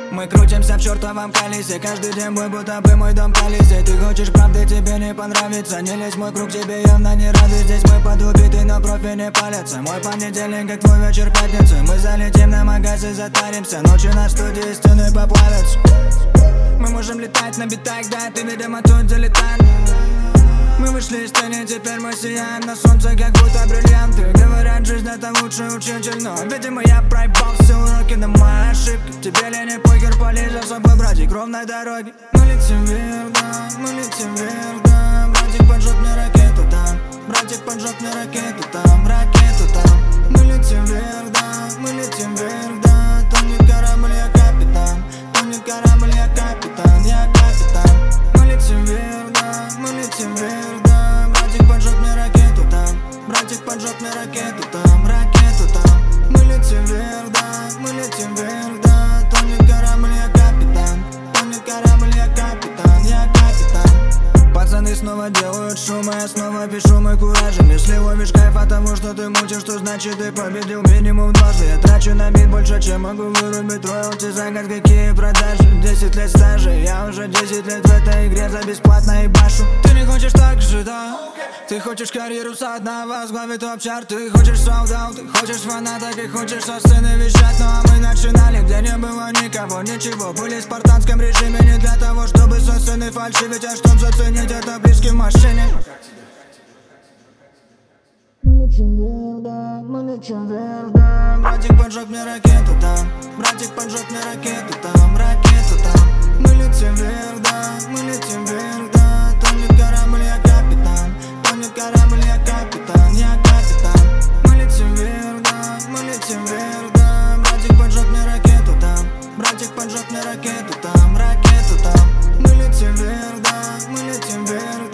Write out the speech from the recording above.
Мы крутимся в чертовом колесе, каждый день бой, будто бы мой дом колизей. Ты хочешь правды, тебе не понравится, не лезь в мой круг, тебе явно не рады. Здесь мы подубиты, но профи не палятся. Мой понедельник, как твой вечер пятницы. Мы залетим на магаз и затаримся, ночью на студии стены поплавятся. Мы можем летать на битах, да, ты, видимо, тут залетаем. Мы вышли из тени, теперь мы сияем на солнце, как будто бриллианты. Говорят, жизнь это лучший учитель, но, видимо, я проебал все уроки на мои ошибки. Тебе ли не похер, полезь за собой, братик, ровной дороги. Мы летим вверх, да, мы летим вверх, да. Братик поджег мне ракету там, братик поджег мне ракету там, ракету там. Мы летим вверх, да, мы летим вверх, да. Тонет корабль, я капитан, тонет корабль, я капитан, я капитан. Мы летим вверх, да, мы летим вверх, да. Братик поджег мне ракету там, братик поджег мне ракету там, ракету там. Мы летим вверх, да, мы летим вверх, да. Тонет корабль, я капитан, тонет корабль, я капитан, я капитан. Пацаны снова делают шум, а я снова пишу мой куражем. Если ловишь кайф от того, что ты мутишь, то значит ты победил минимум дважды. Я трачу на бит больше, чем могу вырубить роялти за год, какие продажи. 10 лет стажа, я уже 10 лет в этой игре за бесплатно и башу. Ты не хочешь так же, да? Ты хочешь карьеру со дна, возглавить топ-чарт. Ты хочешь солдат, ты хочешь фанаток и хочешь со сцены вещать. Ну а мы начинали, где не было никого, ничего. Были в спартанском режиме не для того, чтобы со сцены фальшивить, а чтоб заценить это близкий в машине. Мы летим вверх, да, мы летим вверх, да. Братик поджег мне ракету там, братик поджег мне ракету там, ракету там. Мы летим вверх, да, мы летим вверх, да. Тонет корабль, я капитан, тонет корабль, я капитан, я капитан. Мы летим вверх, да, мы летим вверх, да. Братик поджег мне ракету там, братик поджег мне ракету там, ракету там. Мы летим вверх, да, мы летим вверх, да.